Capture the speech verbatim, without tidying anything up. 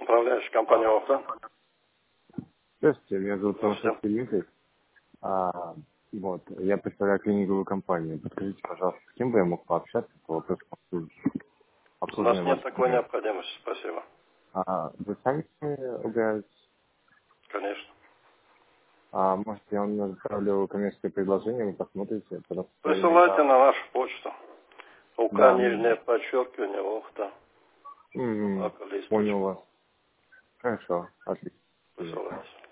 Управляющая компания ОХТА. Здравствуйте, меня зовут Здравствуйте. Томашевский Дмитрий. А, вот, я представляю клининговую компанию. Подскажите, пожалуйста, с кем бы я мог пообщаться по вопросу У нас обслуживания нет ваших такой клиентов? необходимости, спасибо. А, вы сами убираетесь? Конечно. А, может, я вам отправлю коммерческое предложение, вы посмотрите, потому что Присылайте наверняка... на нашу почту. УК, Да, нижнее подчеркивание, ОХТА. м, Акалист понял точка вас. ру. Хорошо, отлично. Присылайте.